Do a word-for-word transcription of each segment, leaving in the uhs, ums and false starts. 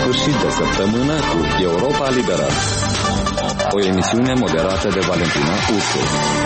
sfârșit de săptămână cu Europa Liberă. O emisiune moderată de Valentina Ursu.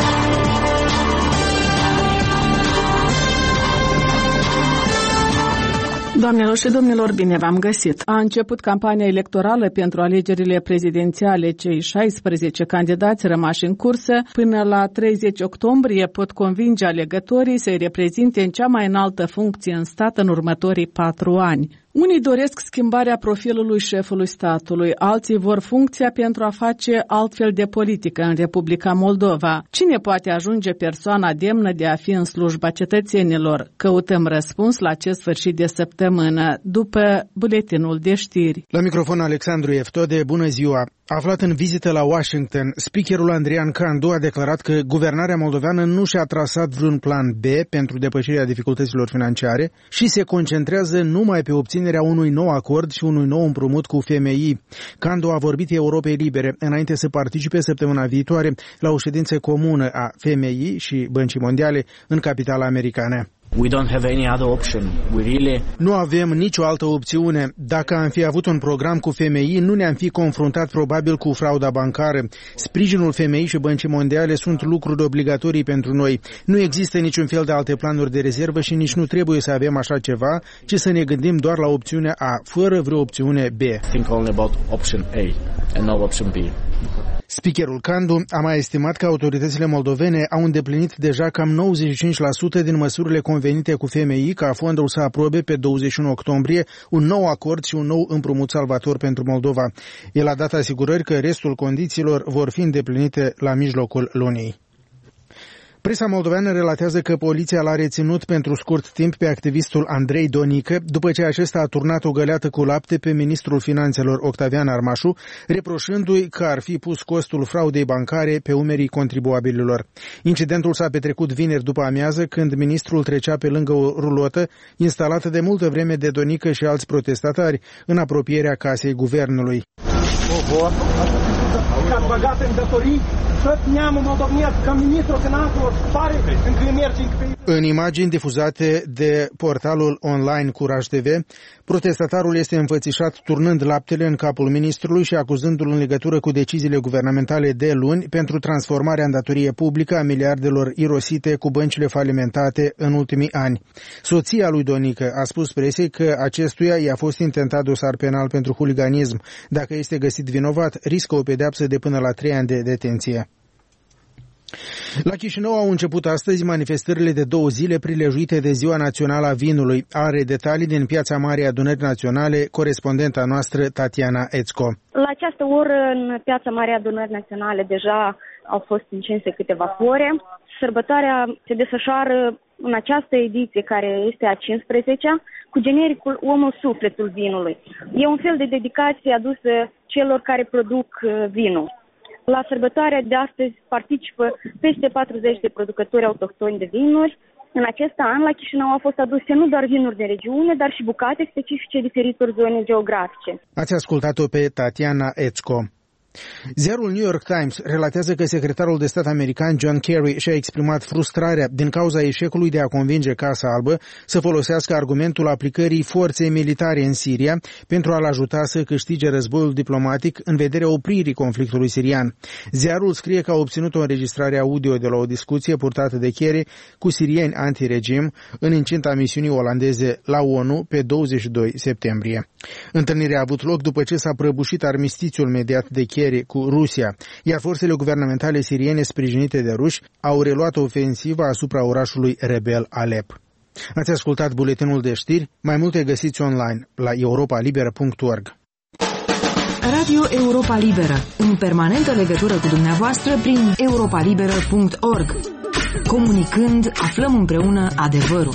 Doamnelor și domnilor, bine v-am găsit! A început campania electorală pentru alegerile prezidențiale. Cei șaisprezece candidați rămași în cursă până la treizeci octombrie pot convinge alegătorii să-i reprezinte în cea mai înaltă funcție în stat în următorii patru ani. Unii doresc schimbarea profilului șefului statului, alții vor funcția pentru a face altfel de politică în Republica Moldova. Cine poate ajunge persoana demnă de a fi în slujba cetățenilor? Căutăm răspuns la acest sfârșit de săptămână, după buletinul de știri. La microfon Alexandru Eftode, bună ziua! Aflat în vizită la Washington, speakerul Andrian Candu a declarat că guvernarea moldoveană nu și-a trasat vreun plan B pentru depășirea dificultăților financiare și se concentrează numai pe obținerea unui nou acord și unui nou împrumut cu F M I. Candu a vorbit Europei Libere înainte să participe săptămâna viitoare la o ședință comună a F M I și Băncii Mondiale în capitala americană. We don't have any other option. We really... Nu avem nicio altă opțiune. Dacă am fi avut un program cu F M I, nu ne-am fi confruntat probabil cu frauda bancară. Sprijinul F M I și Băncii Mondiale sunt lucruri obligatorii pentru noi. Nu există niciun fel de alte planuri de rezervă și nici nu trebuie să avem așa ceva, ci să ne gândim doar la opțiunea A, fără vreo opțiune B. Think only about option A and no option B. Speakerul Candu a mai estimat că autoritățile moldovene au îndeplinit deja cam nouăzeci și cinci la sută din măsurile convenite cu F M I ca fondul să aprobe pe douăzeci și unu octombrie un nou acord și un nou împrumut salvator pentru Moldova. El a dat asigurări că restul condițiilor vor fi îndeplinite la mijlocul lunii. Presa moldoveană relatează că poliția l-a reținut pentru scurt timp pe activistul Andrei Donică, după ce acesta a turnat o găleată cu lapte pe ministrul finanțelor Octavian Armașu, reproșându-i că ar fi pus costul fraudei bancare pe umerii contribuabililor. Incidentul s-a petrecut vineri după amiază, când ministrul trecea pe lângă o rulotă instalată de multă vreme de Donică și alți protestatari în apropierea casei guvernului. Oho. Ați băgat în datorii tot neamul moldovenesc, ca ministrul finanțelor pare încă merge pe... În imagini difuzate de portalul online Curaj T V, protestatarul este înfățișat turnând laptele în capul ministrului și acuzându-l în legătură cu deciziile guvernamentale de luni pentru transformarea în datorie publică a miliardelor irosite cu băncile falimentate în ultimii ani. Soția lui Donică a spus presei că acestuia i-a fost intentat dosar penal pentru huliganism. Dacă este găsit vinovat, riscă o pedeapsă de până la trei ani de detenție. La Chișinău au început astăzi manifestările de două zile prilejuite de Ziua Națională a Vinului. Are detalii din Piața Mare Adunării Naționale corespondenta noastră Tatiana Ețco. La această oră în Piața Mare Adunării Naționale deja au fost încinse câteva flore. Sărbătoarea se desfășoară în această ediție, care este a cincisprezecea, cu genericul Omul Sufletul Vinului. E un fel de dedicație adusă celor care produc vinul. La sărbătoarea de astăzi participă peste patruzeci de producători autohtoni de vinuri. În acest an, la Chișinău au fost aduse nu doar vinuri de regiune, dar și bucate specifice diferitor zone geografice. Ați ascultat-o pe Tatiana Ețco. Ziarul New York Times relatează că secretarul de stat american John Kerry și-a exprimat frustrarea din cauza eșecului de a convinge Casa Albă să folosească argumentul aplicării forței militare în Siria pentru a-l ajuta să câștige războiul diplomatic în vederea opririi conflictului sirian. Ziarul scrie că a obținut o înregistrare audio de la o discuție purtată de Kerry cu sirieni anti-regim în incinta misiunii olandeze la ONU pe douăzeci și doi septembrie. Întâlnirea a avut loc după ce s-a prăbușit armistițiul mediat de Kerry cu Rusia, iar forțele guvernamentale siriene sprijinite de ruși au reluat ofensiva asupra orașului rebel Alep. Ați ascultat buletinul de știri, mai multe găsiți online la europa liberă punct org. Radio Europa Liberă, în permanentă legătură cu dumneavoastră prin europa liberă punct org. Comunicând, aflăm împreună adevărul.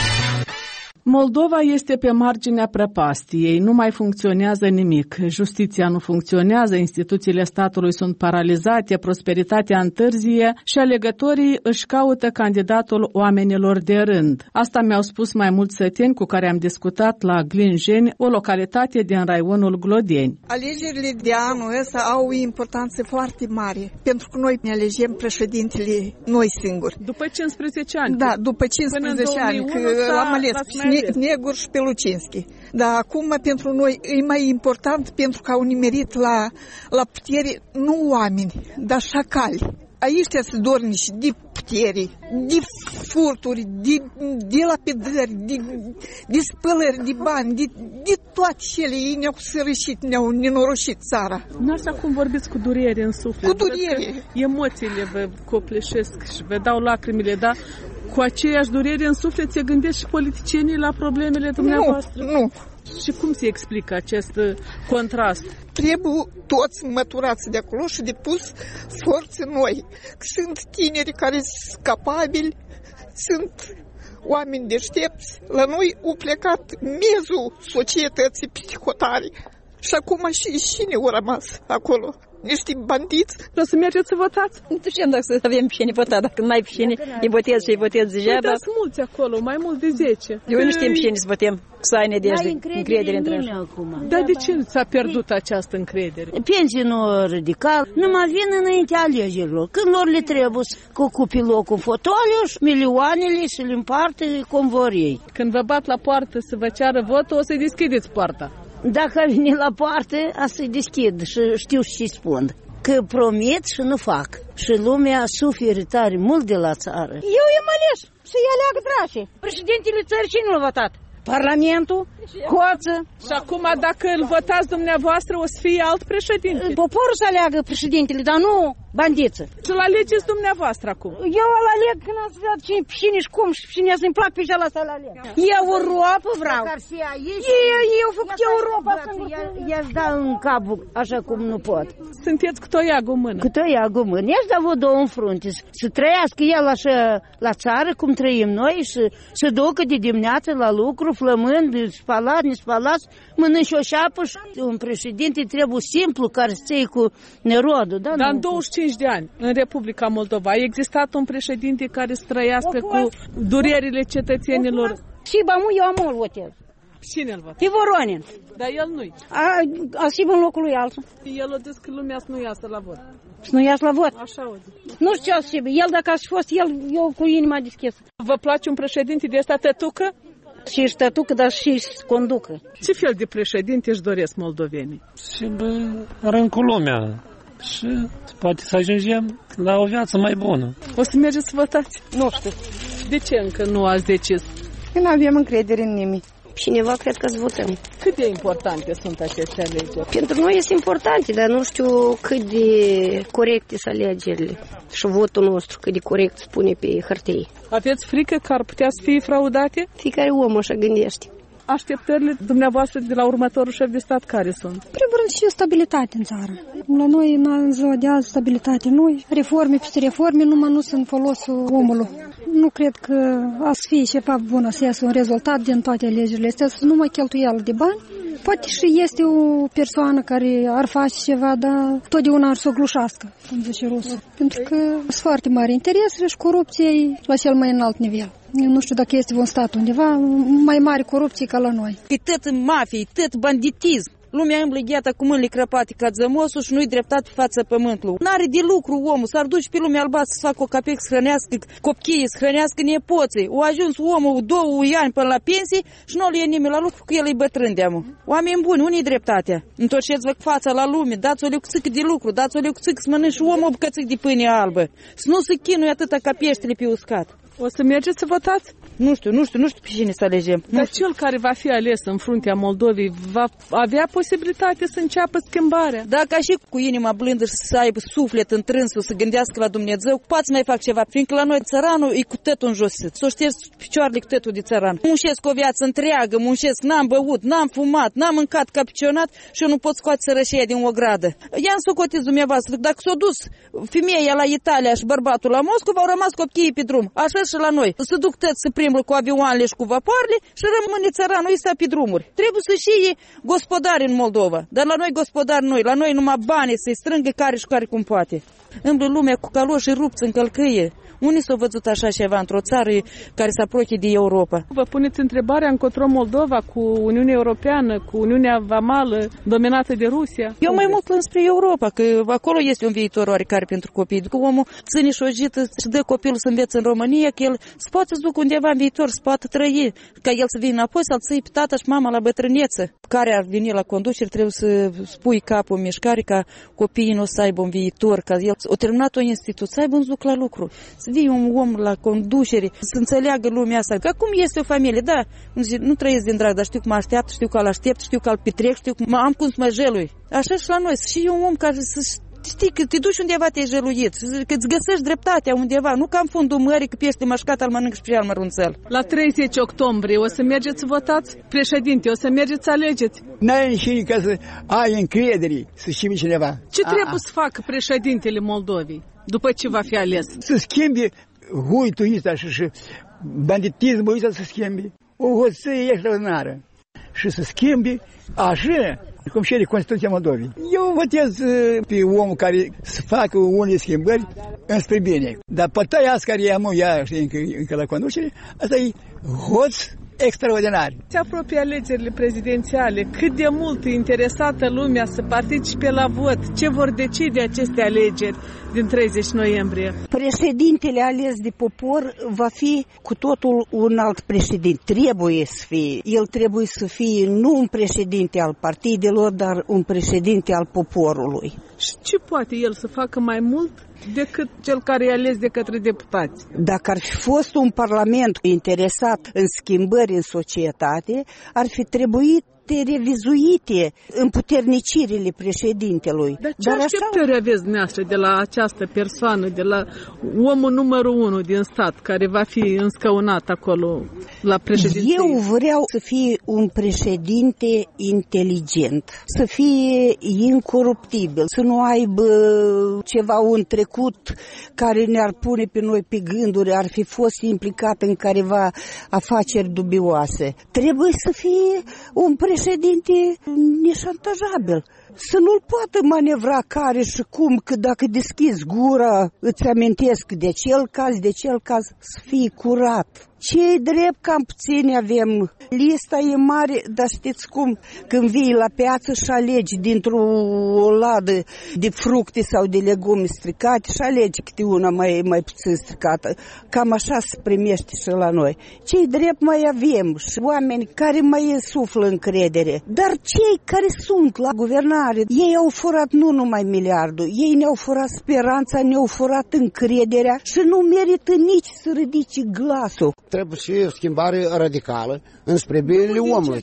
Moldova este pe marginea prăpastiei, nu mai funcționează nimic. Justiția nu funcționează, instituțiile statului sunt paralizate, prosperitatea întârzie și alegătorii își caută candidatul oamenilor de rând. Asta mi-au spus mai mulți săteni cu care am discutat la Glinjeni, o localitate din raionul Glodeni. Alegerile de anul ăsta au o importanță foarte mare, pentru că noi ne alegem președintele noi singuri. După cincisprezece ani? Da, după cincisprezece ani, că l-am ales pe Negur și pe Lucinski. Dar acum pentru noi e mai important pentru că au nimerit la, la putere nu oameni, dar șacali. Aici se dornici de putere, de furturi, de, de lapidări, de, de spălări de bani, de, de toate cele. Ei ne-au sărășit, ne-au nenoroșit țara. Noastră acum vorbiți cu durere în suflet. Cu durere. Emoțiile vă copleșesc și vă dau lacrimile, dar cu aceeași durere în suflet se gândesc și politicienii la problemele dumneavoastră? Nu, nu. Și cum se explică acest contrast? Trebuie toți măturați de acolo și de pus forțe noi. Sunt tineri care sunt capabili, sunt oameni deștepți. La noi au plecat mezul societății psihotare. Și acum și cine au rămas acolo? Niște bandiți. Vreau să mergeți să votați? Nu știu dacă să avem pe cine vota. Dacă nu ai pe cine, îi votezi și îi votezi degeaba. Uitați mulți acolo, mai mult de zece. Eu nu știm pe cine să votăm, să ai nedejde, încredere între noi. Dar de ce s-a pierdut această încredere? Pensii nu radical, nu mai vin înaintea alegerilor. Când lor le trebuie să ocupe locul fotoliu și milioanele și le împarte cum vor ei. Când vă bat la poartă să vă ceară votul, o să-i deschideți poarta. Dacă vine la poartă, a să-i deschid și știu ce-i spun. Că promit și nu fac. Și lumea suferă tare mult de la țară. Eu i-am ales să-i aleagă drașii. Președintele țării cine l-a votat? Parlamentul, Hoță. Și acum dacă îl votați dumneavoastră, o să fie alt președinte. Poporul să aleagă președintele, dar nu bandiță. Să-l alegeți dumneavoastră acum. Eu îl aleg când ați văzut cine, cine și cum și cine să-mi plac pe ăla să-l aleg. Eu Europa vreau. Eu, eu făcut Europa. I-aș da în capul așa cum nu pot. Sunteți cu toiagul în mână. Cu toiagul în mână. I-aș da vă două în frunte. Să trăiască el așa la țară cum trăim noi și să ducă de dimineață la lucru, flămând, spalat, nespalat, mănânci o șapă și un președinte trebuie simplu care să ții cu nerodul. Da? Dar în douăzeci și cinci de ani, în Republica Moldova, a existat un președinte care să trăiască cu durerile cetățenilor. Și bamu, eu am o votez. Cine îl văd? Pe Voronin. Dar el nu-i. A, a și în locul lui altul. El o zis că lumea să nu iasă la vot. Să nu iasă la vot? Așa o zi. Nu știu ce să el dacă aș fi fost el, eu cu inima deschisă. Vă place un președinte de ăsta tătucă? Și își tătucă, dar și își conducă. Ce fel de președinte își doresc moldovenii? Și bă, rând cu lumea. Și poate să ajungem la o viață mai bună. O să mergeți să votați? Nu știu. De ce încă nu ați decis? Că nu avem încredere în nimic. Cineva cred că să votăm. Cât de importante sunt aceste alegeri? Pentru noi este importante, dar nu știu cât de corecte sunt alegerile. Și votul nostru cât de corect spune pe hârtie. Aveți frică că ar putea să fie fraudate? Fiecare om așa gândește. Așteptările dumneavoastră de la următorul șef de stat care sunt? Primul rând și stabilitate în țară. La noi, în ziua de azi, stabilitate noi. Reforme peste reforme, numai nu sunt folosul omului. Nu cred că a să fie ceva bun, să iasă un rezultat din toate alegerile astea, să nu mai cheltuială de bani. Poate și este o persoană care ar face ceva, dar totdeauna ar să o glușească, cum zice rusul. Pentru că sunt foarte mari interese și corupția e la cel mai înalt nivel. Eu nu știu dacă este un stat undeva mai mare corupție ca la noi. E tot mafie, e tot banditism. Lumea îmblă gheata cu mâinile crăpate ca zămosul și nu-i dreptate față pământului. N-are de lucru omul, s-ar duce pe lumea albastră să facă o capec, să hrănească copiii, să hrănească nepoții. O ajuns omul două ani până la pensie și nu-l e nimeni la lucru, că el e bătrân de-amă. Oameni buni, unii dreptatea? Întorceți-vă fața la lume, dați o lecuțică de lucru, dați o lecuțică să mănânci omul o bucățică de pâine albă. Să nu se chinuie atâta ca peștele pe uscat. O să mergeți să votați? Nu știu, nu știu, nu știu pe cine să alegem. Dar cel care va fi ales în fruntea Moldovei va avea posibilitate să înceapă schimbarea. Dacă și cu inima blândă și să aibă suflet întrânsul, să gândească la Dumnezeu, poate mai fac ceva. Fiindcă la noi țăranul e cu tătul înjosit. S-o ștergi picioarele cu tătul de țăran. Muncesc o viață întreagă, muncesc, n-am băut, n-am fumat, n-am mâncat capicionat și eu nu pot scoate sărășia din o gradă. Ia-mi socotiți dumneavoastră, dacă s-o dus femeia la Italia și bărbatul la Moscova, au rămas copiii pe drum. Așa și la noi. Să duc tăți să primul cu avioanele și cu vapoarele și rămâne țăranul ăsta pe drumuri. Trebuie să fie gospodari în Moldova. Dar la noi gospodari noi, la noi numai bani să-i strângă care și care cum poate. Îmblă lumea cu caloși rupți în călcâie. Unii s-au văzut așa ceva într-o țară care se apropie de Europa? Vă puneți întrebarea încotro Moldova cu Uniunea Europeană, cu Uniunea Vamală dominată de Rusia? Eu mai mult înspre Europa, că acolo este un viitor oarecare pentru copii. Că omul ține și o jită și dă copilul să învețe în România, că el se poate să ducă undeva în viitor, să poată trăi, ca el să vină înapoi, să-l ții pe tata și mama la bătrâneță. Care ar veni la conducere, trebuie să spui capul în mișcare ca copiii nu să aibă un viitor, ca el o terminat o instituție, să aibă un duc la lucru. Să vii un om la conducere, să înțeleagă lumea asta. Că acum este o familie, da, nu trăiesc din drag, dar știu cum așteaptă, știu că îl aștept, știu că îl petrec, știu cum am cum să mă jelui. Așa și la noi, și eu un om care să știi că te duci undeva, te-ai jeluit, că îți găsești dreptatea undeva, nu ca în fundul mării, că pește mașcat, al mănâncă și al mărunțel. La treizeci octombrie o să mergeți să votați? Președinte, o să mergeți să alegeți? N-ai nici ca să ai încredere, să știi cineva. Ce trebuie să facă președintele Moldovei după ce va fi ales? Să schimbe huitul ăsta și, și banditismul ăsta să schimbe. O hoție extraordinară. Și să schimbe așa cum cere Constituția Moldovei. Eu votez pe omul care să facă unele schimbări înspre bine. Dar pătaia asta care am ea, știi, încă, încă la conducere, asta e hoț extraordinar. Se apropie alegerile prezidențiale. Cât de mult e interesată lumea să participe la vot? Ce vor decide aceste alegeri din treizeci noiembrie? Președintele ales de popor va fi cu totul un alt președinte. Trebuie să fie. El trebuie să fie nu un președinte al partidelor, dar un președinte al poporului. Și ce poate el să facă mai mult decât cel care e ales de către deputați? Dacă ar fi fost un parlament interesat în schimbări în societate, ar fi trebuit revizuite împuternicirile președintelui. Dar ce Dar așteptări așa... aveți dumneavoastră de la această persoană, de la omul numărul unu din stat, care va fi înscăunat acolo la președinție? Eu vreau să fie un președinte inteligent, să fie incoruptibil, să nu aibă ceva un trecut care ne-ar pune pe noi pe gânduri, ar fi fost implicat în careva afaceri dubioase. Trebuie să fie un președinte președinte neșantajabil, să nu-l poată manevra care și cum, că dacă deschizi gura îți amintesc de cel caz, de cel caz, să fii curat. Ce-i drept, cam puțini avem. Lista e mare, dar știți cum? Când vii la piață și alegi dintr-o ladă de fructe sau de legume stricate și alegi câte una mai, mai puțin stricată. Cam așa se primește și la noi. Ce-i drept mai avem și oameni care mai suflă încredere. Dar cei care sunt la guvernare, ei au furat nu numai miliardul, ei ne-au furat speranța, ne-au furat încrederea și nu merită nici să ridice glasul. Trebuie să fie o schimbare radicală înspre binele omului.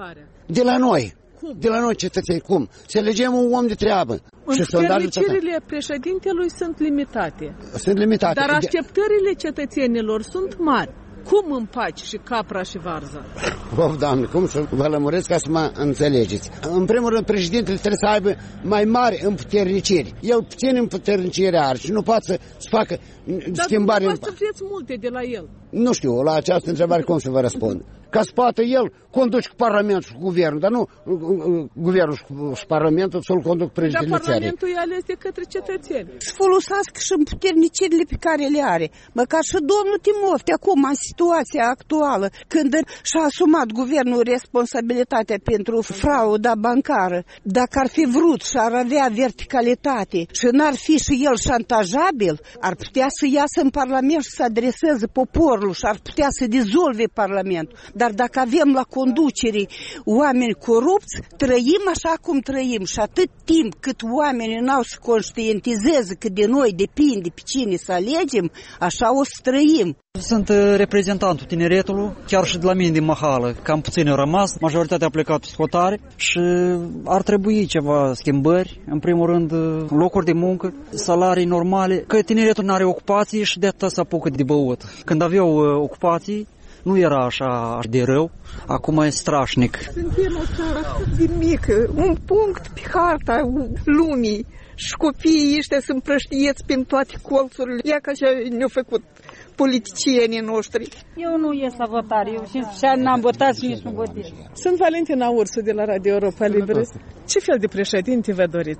De la noi. Cum? De la noi, cetățeni. Cum? Să elegem un om de treabă. Împuternicirile președintelui sunt limitate. Sunt limitate. Dar așteptările cetățenilor sunt mari. Cum împaci și capra și varza? Of, Doamne, cum să vă lămuresc ca să mă înțelegeți? În primul rând, președintele trebuie să aibă mai mari împuterniciri. El puțin împuternicire are și nu poate să, să facă Dar schimbare. Dar să vreți multe de la el. Nu știu, la această întrebare cum să vă răspund. Ca să poată el conduce cu Parlamentul și cu Guvernul, dar nu Guvernul și Parlamentul să-l conduc președintele țării. Dar Parlamentul e ales de către cetățeni. Să folosească și împuternicirile pe care le are. Măcar și domnul Timofte, acum, în situația actuală, când și-a asumat Guvernul responsabilitatea pentru frauda bancară, dacă ar fi vrut și ar avea verticalitate și n-ar fi și el șantajabil, ar putea să iasă în Parlament și să adreseze poporul și ar putea să dizolve Parlamentul. Dar dacă avem la conducere oameni corupți, trăim așa cum trăim și atât timp cât oamenii n-au să conștientizeze că de noi depinde pe cine să alegem, așa o să trăim. Sunt reprezentantul tineretului, chiar și de la mine din Mahală, cam puțin au rămas, majoritatea a plecat pe scotare și ar trebui ceva schimbări, în primul rând locuri de muncă, salarii normale, că tineretul nu are ocupații și de atât se apucă de băut. Când aveau ocupații, nu era așa de rău, acum e strașnic. Suntem o țară de mică, un punct pe harta lumii și copiii ăștia sunt prăștieți prin toate colțurile. Ia că așa ne-au făcut politicienii noștri. Eu nu ies la votare, eu și n-am votat și nici nu votez. Sunt Valentina Ursu de la Radio Europa Liberă. Ce fel de președinte vă doriți?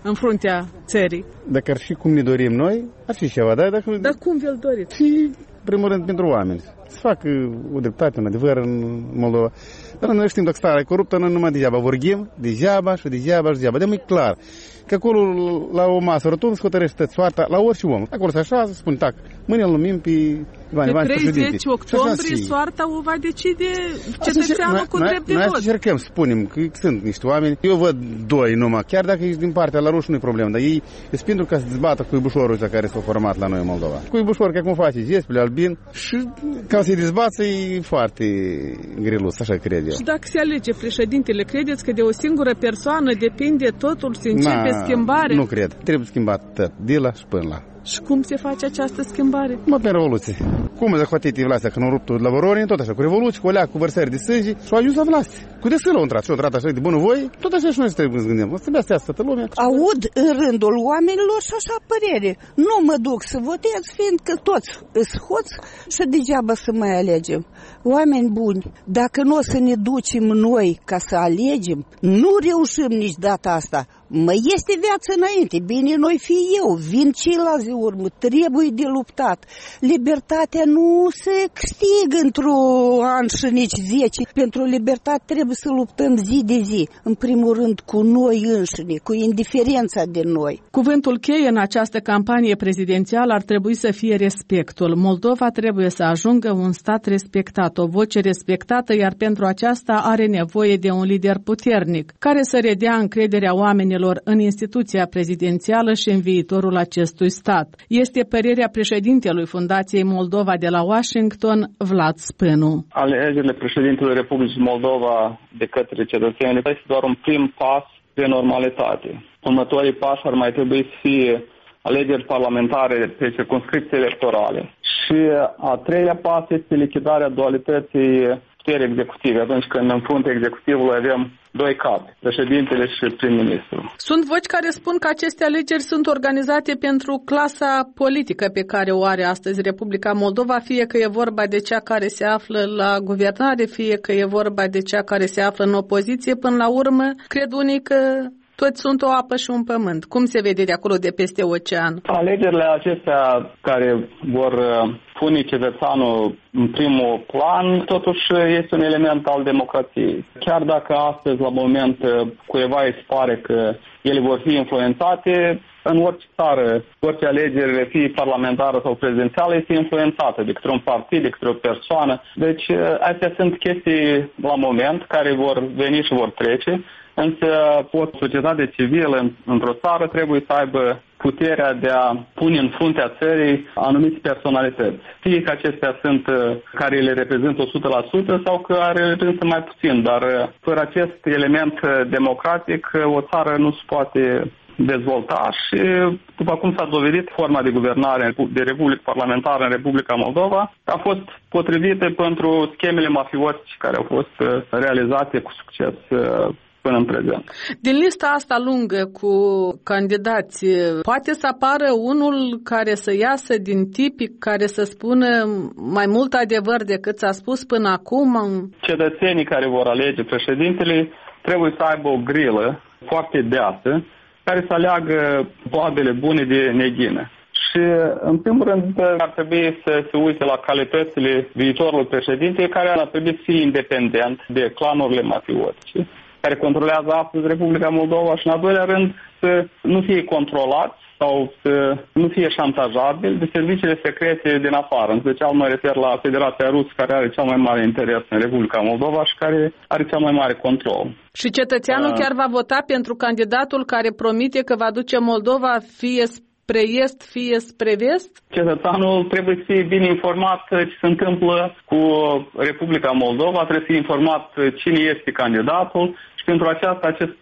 în fruntea țării. Dacă ar fi cum ne dorim noi, ar fi ceva, da? Dacă... Dar cum vi-l doriți? Și, primul rând, pentru oameni. Să facă o dreptate, un adevăr în Moldova. Dar noi știm, dacă starea e coruptă, noi numai degeaba vorbim, degeaba și degeaba și degeaba. De-mi e clar că acolo, la o masă rotundă, se hotărăște soarta la orice om. Acolo se așează, spune, tac, mâine îl numim pe Ivan Ivan președinte. Pe treizeci octombrie soarta o va decide cetățeanul cu drept de vot. Noi încercăm să spunem că sunt niște oameni. Eu văd doi numai, chiar dacă ești din partea la ruși, nu-i problemă, dar ei sunt pentru ca să dezbată cuibușorul ăsta care s-a format la noi în Moldova. Cuibușor, ca cum face Zespele, Albin, și ca să-i dezbață e foarte grelus, așa cred eu. Și dacă se alege președintele, credeți că de o singură persoană depinde totul, se începe Na, schimbare? Nu cred. Trebuie schimbat tot, de la și până la. Și cum se face această schimbare? Mă, prin revoluție. Cum захватите власть, când au rupt la Voronin, tot așa, cu revoluție, cu alea, cu vărsări de sânge și au ajuns la власть. Cu desâl au intrat și au intrat așa de bunăvoie, tot așa și noi trebuie să gândim. O să trebuie să toată lumea. Aud în rândul oamenilor și așa părere. Nu mă duc să votez, fiindcă toți îs hoți și degeaba să mai alegem. Oameni buni, dacă nu o să ne ducem noi ca să alegem, nu reușim nici data asta. Mă, este viață înainte, bine noi fi eu, vin ceilalți de urmă, trebuie de luptat. Libertatea nu se câștigă într-un an și nici zece. Pentru libertate trebuie să luptăm zi de zi, în primul rând cu noi înșine, cu indiferența de noi. Cuvântul cheie în această campanie prezidențială ar trebui să fie respectul. Moldova trebuie să ajungă un stat respectat, o voce respectată, iar pentru aceasta are nevoie de un lider puternic, care să redea încrederea oamenilor în instituția prezidențială și în viitorul acestui stat. Este părerea președintelui Fundației Moldova de la Washington, Vlad Spânu. Alegerile președintelui Republicii Moldova de către cetățeni este doar un prim pas de normalitate. Următorii pași ar mai trebui să fie alegeri parlamentare pe circumscripții electorale. Și a treilea pas este lichidarea dualității puterii executive, atunci când în fruntea executivului avem doi capi, președintele și prim-ministru. Sunt voci care spun că aceste alegeri sunt organizate pentru clasa politică pe care o are astăzi Republica Moldova, fie că e vorba de cea care se află la guvernare, fie că e vorba de cea care se află în opoziție. Până la urmă, cred unii că toți sunt o apă și un pământ. Cum se vede de acolo, de peste ocean? Alegerile acestea care vor pune cetățeanul în primul plan, totuși este un element al democrației. Chiar dacă astăzi, la moment, cuiva îi se pare că ele vor fi influențate, în orice țară, orice alegere, fie parlamentară sau prezidențială, este influențată de către un partid, de către o persoană. Deci, astea sunt chestii la moment care vor veni și vor trece. Însă o societate civilă într-o țară trebuie să aibă puterea de a pune în fruntea țării anumite personalități. Fie că acestea sunt care le reprezintă o sută la sută sau că are reprezintă mai puțin, dar fără acest element democratic o țară nu se poate dezvolta și, după cum s-a dovedit, forma de guvernare de Republică Parlamentară în Republica Moldova a fost potrivită pentru schemele mafiotice care au fost realizate cu succes până în prezent. Din lista asta lungă cu candidați, poate să apară unul care să iasă din tipic, care să spună mai mult adevăr decât s-a spus până acum? Cetățenii care vor alege președintele trebuie să aibă o grilă foarte deasă care să aleagă boabele bune de neghină. Și, în primul rând, ar trebui să se uite la calitățile viitorului președinte, care ar trebui să fie independent de clanurile mafiotice care controlează astăzi Republica Moldova și, în al doilea rând, să nu fie controlat sau să nu fie șantajabil de serviciile secrete din afară. În special mă refer la Federația Rusă, care are cel mai mare interes în Republica Moldova și care are cel mai mare control. Și cetățeanul uh, chiar va vota pentru candidatul care promite că va duce Moldova fie spre est, fie spre vest? Cetățeanul trebuie să fie bine informat ce se întâmplă cu Republica Moldova, trebuie să fie informat cine este candidatul și pentru aceasta acest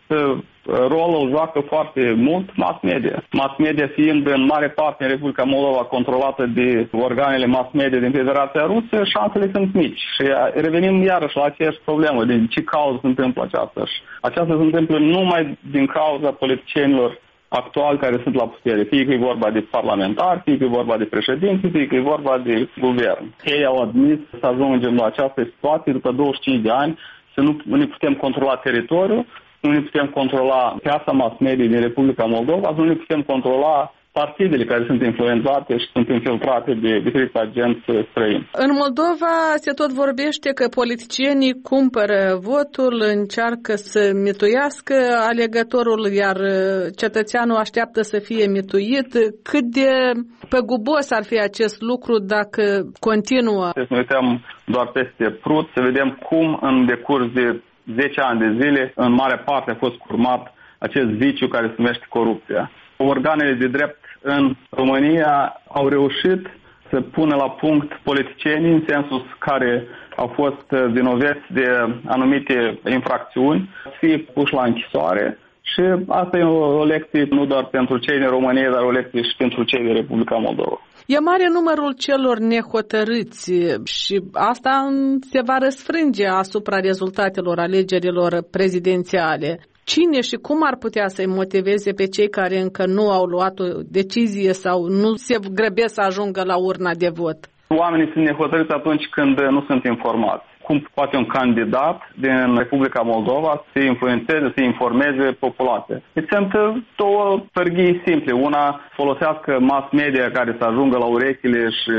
rol îl joacă foarte mult mass media. Mass media fiind în mare parte în Republica Moldova controlată de organele mass media din Federația Rusă, șansele sunt mici. Și revenim iarăși la aceeași problemă, de ce cauză se întâmplă aceasta. Și aceasta se întâmplă numai din cauza politicienilor actuali care sunt la putere. Fie că e vorba de parlamentari, fie că e vorba de președinți, fie că e vorba de guvern. Ei au admis să ajungem la această situație după douăzeci și cinci de ani, să nu ne putem controla teritoriul, nu ne putem controla piața mass media din Republica Moldova, nu ne putem controla partidele care sunt influențate și sunt infiltrate de diferiți agenți străini. În Moldova se tot vorbește că politicienii cumpără votul, încearcă să mituiască alegătorul, iar cetățeanul așteaptă să fie mituit. Cât de păgubos ar fi acest lucru dacă continuă? Să ne uităm doar peste Prut, să vedem cum în decurs de zece ani de zile, în mare parte a fost curmat acest viciu care se numește corupția. Organele de drept în România au reușit să pună la punct politicienii în sensul care au fost vinovați de anumite infracțiuni, să fie puși la închisoare și asta e o lecție nu doar pentru cei din România, dar o lecție și pentru cei din Republica Moldova. E mare numărul celor nehotărâți și asta se va răsfrânge asupra rezultatelor alegerilor prezidențiale. Cine și cum ar putea să-i motiveze pe cei care încă nu au luat o decizie sau nu se grăbesc să ajungă la urna de vot? Oamenii sunt nehotărâți atunci când nu sunt informați. Cum poate un candidat din Republica Moldova să influențeze, să informeze populația? Deci sunt două pârghii simple. Una, folosească mass media care să ajungă la urechile și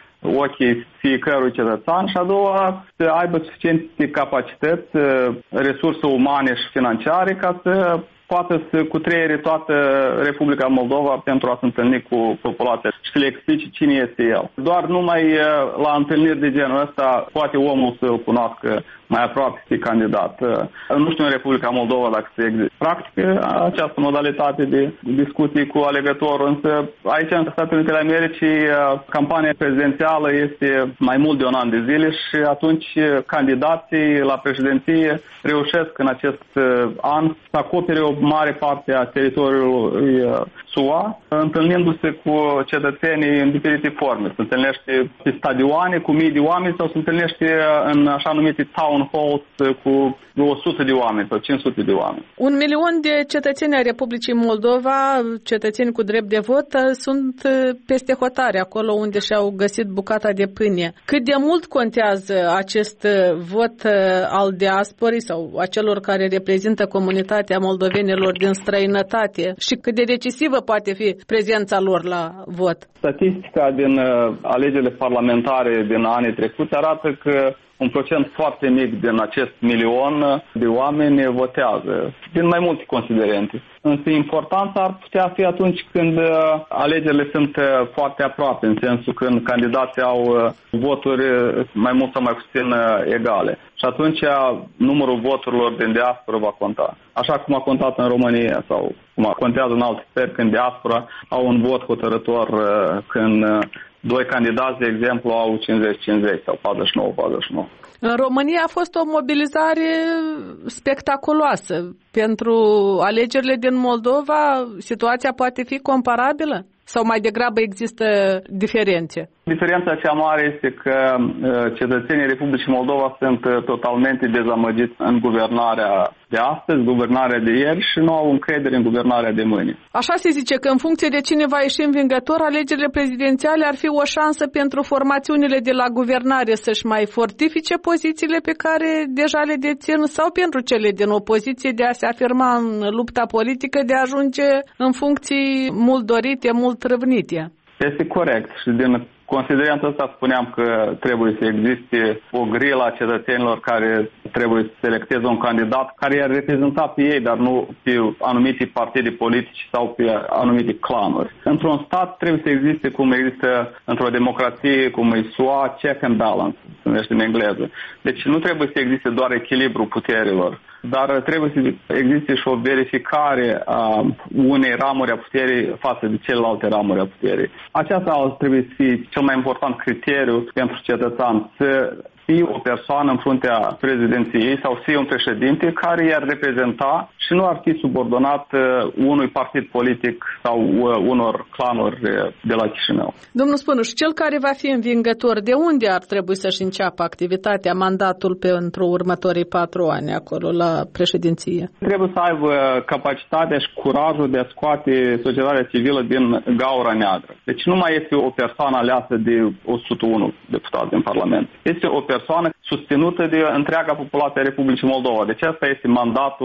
ochii fiecărui cetățean și a doua să aibă suficiente capacități, resurse umane și financiare ca să poată să cutreiere toată Republica Moldova pentru a se întâlni cu populația și să le explice cine este el. Doar numai la întâlniri de genul ăsta poate omul să-l cunoască mai aproape pe candidat. Nu știu în Republica Moldova dacă se există practică această modalitate de discuții cu alegătorul, însă aici în Statele Unite ale Americii campania prezidențială este mai mult de un an de zile și atunci candidații la președinție reușesc în acest an să acopere o mare parte a teritoriului S U A, întâlnindu-se cu cetățenii în diferite forme. Se întâlnește pe stadioane cu mii de oameni sau se întâlnește în așa numite town halls cu o sută de oameni sau cinci sute de oameni. Un milion de cetățeni ai Republicii Moldova, cetățeni cu drept de vot, sunt peste hotare, acolo unde și-au găsit bucata de pâine. Cât de mult contează acest vot al diasporii sau a celor care reprezintă comunitatea moldovenilor din străinătate și cât de decisivă poate fi prezența lor la vot? Statistica din alegerile parlamentare din anii trecuți arată că un procent foarte mic din acest milion de oameni votează, din mai multe considerente. Însă importanța ar putea fi atunci când alegerile sunt foarte aproape, în sensul când candidații au voturi mai mult sau mai puțin egale. Și atunci numărul voturilor din diaspora va conta. Așa cum a contat în România sau cum contează în alte țări când diaspora au un vot hotărător când doi candidați, de exemplu, au cincizeci cincizeci sau patruzeci și nouă patruzeci și nouă. În România a fost o mobilizare spectaculoasă. Pentru alegerile din Moldova, situația poate fi comparabilă? Sau mai degrabă există diferențe? Diferența cea mare este că cetățenii Republicii Moldova sunt totalmente dezamăgiți în guvernarea de astăzi, guvernarea de ieri și nu au încredere în guvernarea de mâine. Așa se zice că în funcție de cine va ieși învingător, alegerile prezidențiale ar fi o șansă pentru formațiunile de la guvernare să-și mai fortifice pozițiile pe care deja le dețin sau pentru cele din opoziție de a se afirma în lupta politică, de a ajunge în funcții mult dorite, mult trăvnite. Este corect și din considerentul ăsta spuneam că trebuie să existe o grilă a cetățenilor care trebuie să selecteze un candidat care i-ar reprezenta pe ei, dar nu pe anumite partide politici sau pe anumite clanuri. Într-un stat trebuie să existe, cum există într-o democrație, cum e S U A, check and balance, se numește în engleză. Deci nu trebuie să existe doar echilibru puterilor, dar trebuie să existe și o verificare a unei ramuri a puterii față de celelalte ramuri a puterii. Aceasta trebuie să fie cel mai important criteriu pentru cetățean, să fie o persoană în fruntea prezidenției sau să fie un președinte care i-ar reprezenta și nu ar fi subordonat unui partid politic sau unor clanuri de la Chișinău. Domnul Spânuș, cel care va fi învingător, de unde ar trebui să-și înceapă activitatea, mandatul pentru următorii patru ani acolo la președinție? Trebuie să aibă capacitatea și curajul de a scoate societatea civilă din gaura neagră. Deci nu mai este o persoană aleasă de o sută unu deputați din Parlament. Este o persoană susținută de întreaga populație a Republicii Moldova. Deci asta este mandatul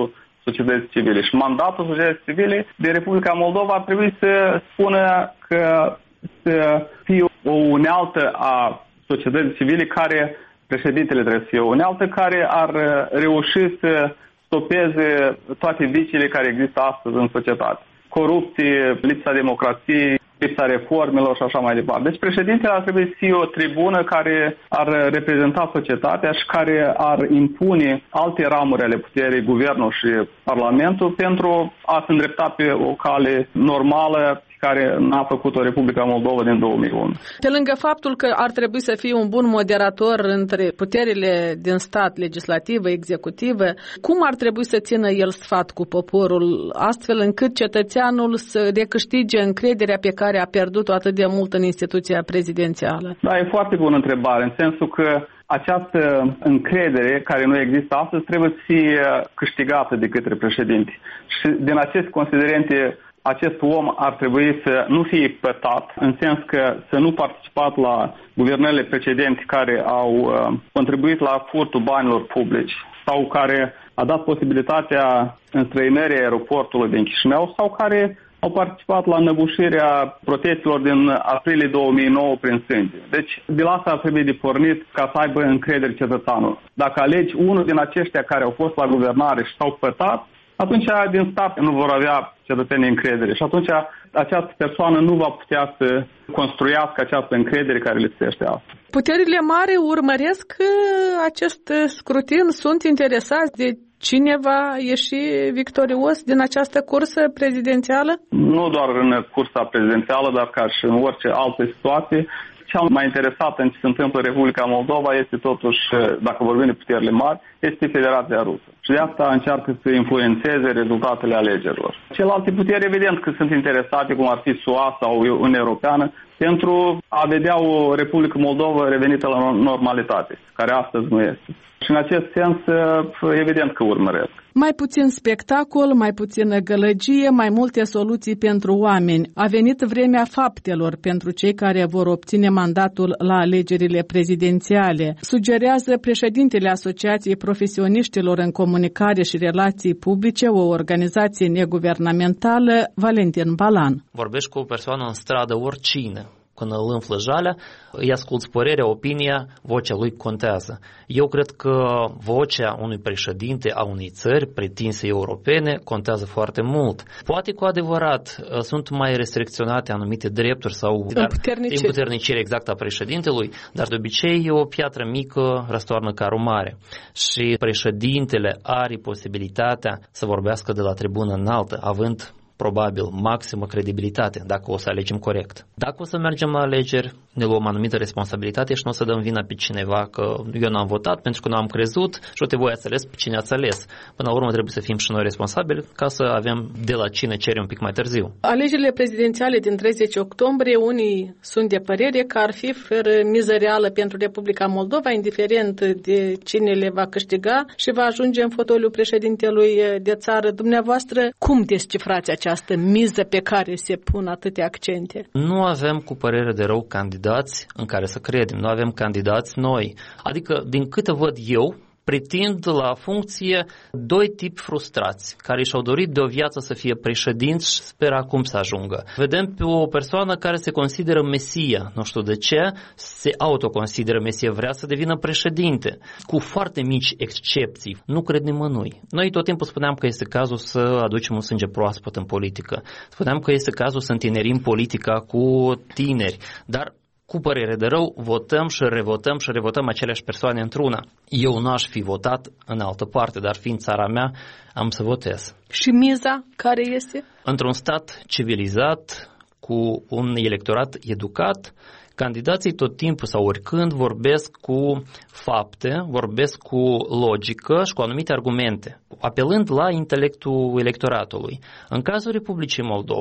societății civile. Și mandatul societății civile de Republica Moldova ar trebui să spună că să fie o unealtă a societății civile care, președintele trebuie să fie o unealtă, care ar reuși să stopeze toate viciile care există astăzi în societate. Corupție, lipsa democrației, lipsa reformelor și așa mai departe. Deci președintele ar trebui să fie o tribună care ar reprezenta societatea și care ar impune alte ramuri ale puterii, guvernul și parlamentul, pentru a se îndrepta pe o cale normală care n-a făcut-o Republica Moldova din două mii unu. Pe lângă faptul că ar trebui să fie un bun moderator între puterile din stat, legislativă, executivă, cum ar trebui să țină el sfat cu poporul, astfel încât cetățeanul să recâștige încrederea pe care a pierdut-o atât de mult în instituția prezidențială? Da, e foarte bună întrebare, în sensul că această încredere care nu există astăzi trebuie să fie câștigată de către președinte. Și din aceste considerente, acest om ar trebui să nu fie pătat, în sens că să nu participat la guvernările precedente care au uh, contribuit la furtul banilor publici sau care a dat posibilitatea înstrăinării aeroportului din Chișinău sau care au participat la înăbușirea protestelor din aprilie două mii nouă prin sânge. Deci, de la asta ar trebui de pornit ca să aibă încredere cetățeanul. Dacă alegi unul din aceștia care au fost la guvernare și s-au pătat, atunci din start nu vor avea cetățenii încredere și atunci această persoană nu va putea să construiască această încredere care le lipsește astăzi. Puterile mari urmăresc acest scrutin, sunt interesați de cine va ieși victorios din această cursă prezidențială? Nu doar în cursa prezidențială, dar ca și în orice altă situație. Cea mai interesată în ce se întâmplă în Republica Moldova este totuși, dacă vorbim de puterile mari, este Federația Rusă. Și de asta încearcă să influențeze rezultatele alegerilor. Celelalte puteri, evident că sunt interesate, cum ar fi S U A sau Uniunea Europeană, pentru a vedea o Republică Moldova revenită la normalitate, care astăzi nu este. Și în acest sens, evident că urmăresc. Mai puțin spectacol, mai puțină gălăgie, mai multe soluții pentru oameni. A venit vremea faptelor pentru cei care vor obține mandatul la alegerile prezidențiale, sugerează președintele Asociației Profesioniștilor în Comunicare și Relații Publice, o organizație neguvernamentală, Valentin Balan. Vorbești cu o persoană în stradă, oricine. Când îl înflă jalea, îi asculți părerea, opinia, vocea lui contează. Eu cred că vocea unui președinte a unei țări pretinse europene contează foarte mult. Poate cu adevărat sunt mai restricționate anumite drepturi sau împuterniciri exact a președintelui, dar de obicei o piatră mică răstoarnă carul mare. Și președintele are posibilitatea să vorbească de la tribună înaltă, având probabil maximă credibilitate, dacă o să alegem corect. Dacă o să mergem la alegeri, ne luăm anumită responsabilitate și nu o să dăm vina pe cineva că eu n-am votat pentru că nu am crezut și o te voi ați ales pe cine ați ales. Până la urmă trebuie să fim și noi responsabili ca să avem de la cine cere un pic mai târziu. Alegerile prezidențiale din treizeci octombrie, unii sunt de părere că ar fi fără miză reală pentru Republica Moldova, indiferent de cine le va câștiga și va ajunge în fotoliul președintelui de țară. Dumneavoastră, cum descifrați această această miză pe care se pun atâtea accente? Nu avem, cu părere de rău, candidați în care să credem. Nu avem candidați noi. Adică, din câte văd eu, pretind la funcție doi tipi frustrați, care și-au dorit de o viață să fie președinți și sper acum să ajungă. Vedem pe o persoană care se consideră Mesia, nu știu de ce, se autoconsideră Mesia, vrea să devină președinte, cu foarte mici excepții. Nu cred nimănui. Noi tot timpul spuneam că este cazul să aducem un sânge proaspăt în politică. Spuneam că este cazul să întinerim politica cu tineri, dar cu părere de rău, votăm și revotăm și revotăm aceleași persoane într-una. Eu nu aș fi votat în altă parte, dar fiind țara mea, am să votez. Și miza care este? Într-un stat civilizat, cu un electorat educat, candidații tot timpul sau oricând vorbesc cu fapte, vorbesc cu logică și cu anumite argumente, apelând la intelectul electoratului. În cazul Republicii Moldova,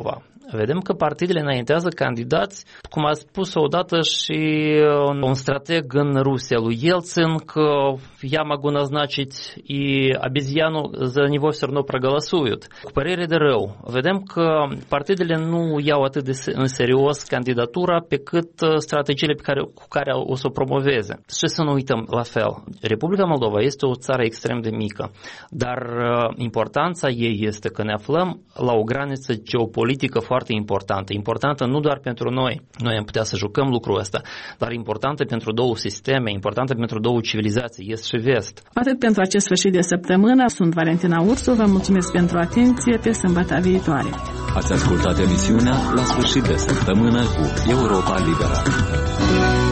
vedem că partidele înaintează candidați, cum a spus odată și un strateg în Rusia, lui Yeltsin, că я могу назначить и обезьяну, за него все равно проголосуют. Cu părere de rău, vedem că partidele nu iau atât de în serios candidatura pe cât strategiile pe care, cu care o să o promoveze. Și să nu uităm la fel, Republica Moldova este o țară extrem de mică, dar importanța ei este că ne aflăm la o graniță geopolitică foarte importantă. Importantă nu doar pentru noi, noi am putea să jucăm lucrul ăsta, dar importantă pentru două sisteme, importantă pentru două civilizații, est și vest. Atât pentru acest sfârșit de săptămână, sunt Valentina Ursu, vă mulțumesc pentru atenție, pe sâmbătă viitoare. Ați ascultat emisiunea La sfârșit de săptămână cu Europa Liberă.